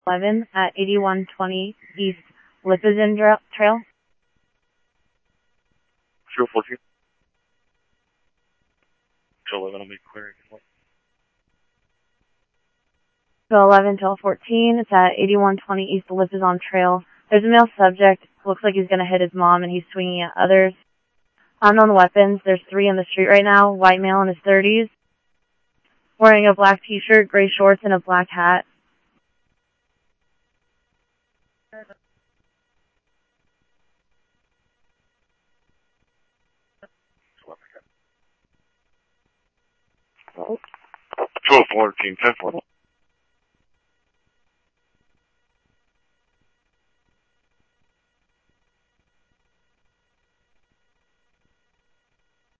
11 at 8120 East Lipizan Trail. Sure, 14. Till 11, I'll be clear. So 11 till 14, it's at 8120 East Lipizan Trail. There's a male subject, looks like he's going to hit his mom and he's swinging at others. Unknown weapons, there's 3 in the street right now, white male in his 30s, wearing a black t-shirt, gray shorts, and a black hat. Oh. 12, 14, 10, 14.